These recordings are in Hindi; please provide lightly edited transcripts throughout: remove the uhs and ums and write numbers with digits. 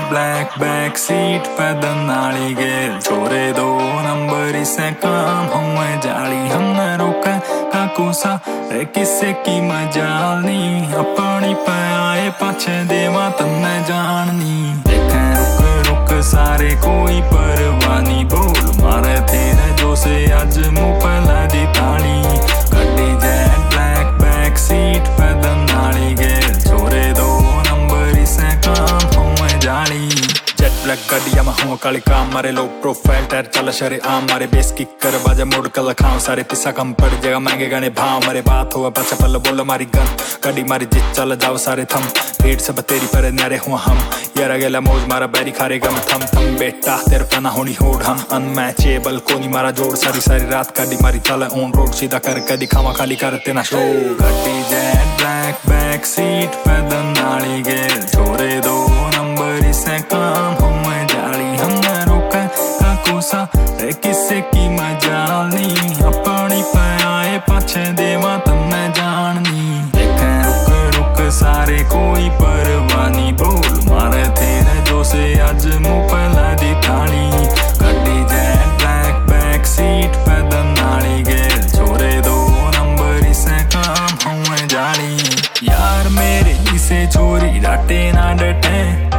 ब्लैक बैक सीट पैदल नाली गेल छोरे 2 नंबर से काम हुए जाली हमने रोका काकूसा रे किसे की मजालनी अपनी पे आए पाछे देवा तन्ने जाननी देखें रुक रुक सारे कोई परवानी बोल मारे तेरे जो से आज मुँह पला दी ताली गड्डी जेट ब्लैक बैक सीट पैदल नाली गेल छोरे 2 नंबर से काम हुए जाली जेट ब्लैक गड्डिया में हुआ काली काम मारे लो प्रोफाइल टायर चला शरे आम मारे बेस किक कर बाजा मोड़ कल खाओ सारे पिस्सा कम पड़ जाएगा महंगे गाने भाव मारे बात हुआ बच्चा पल बोलो मारी गन गड्डी मारी जित चल जाओ सारे थम भीड़ से बतेरी पर न्यारे हुआ हम यार गेला मौज मारा बैरी खारे गम थम थम बेटा तेरे पे ना होनी होड़ हम अनमैचेबल कोनी मारा जोड़ सारी सारी रात गड्डी मारी चला ऑन रोड सीधा करके दिखावा खाली करते ना शो गड्डी जेट ब्लैक बैक सीट पैदल नाली गेल छोरे 2 नंबर से काम हुए जाली हमने रोका काकूसा रे किसे की मजालनी अपनी पे आए पाछे देवा तन्ने जाननी देखें रुक रुक सारे कोई परवानी बोल मारे तेरे जो से आज मुँह पला दी ताली गड्डी जेट ब्लैक बैक सीट पैदल नाली गेल छोरे 2 नंबर से काम हुए जाली यार मेरे इसे छोरी डाटे ना डटे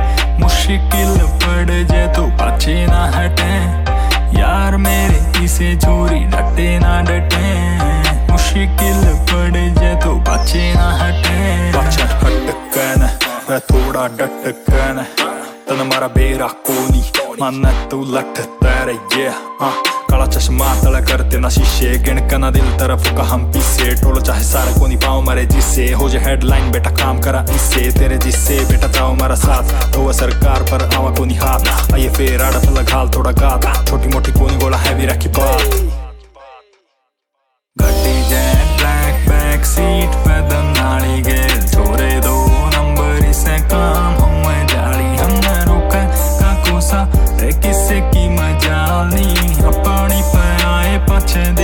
मुश्किल पड़ जाए तो पाछे ना हटे यार मेरे इसे छोरी डटे ना डटे मुश्किल पड़ जाए तो पाछे ना हटे पाछे हटकन रे थोड़ा डटकन तन मारा बेरा कोनी मन तू लट तेरे ये काला चश्मा तला करते ना शीशे गिणका ना दिल तरफ का हम पीछे टोलो चाहे सारा कोनी पाओ मारे जिससे हो जाए हेडलाइन बेटा काम करा इससे तेरे जिससे बेटा जाओ हमारा साथ हो सरकार पर आवा कोनी हाथ आइए फिर आड़ा पला घाल थोड़ा गाता छोटी मोटी कोनी गोला हैवी रखी बात गड्डी जेट ब्लैक बैक सीट पैदल नाली गेल छोरे 2 नंबर से काम हुए जाली हमने रोका काकूसा रे किसे की मजालनी अपनी पे आए पाछे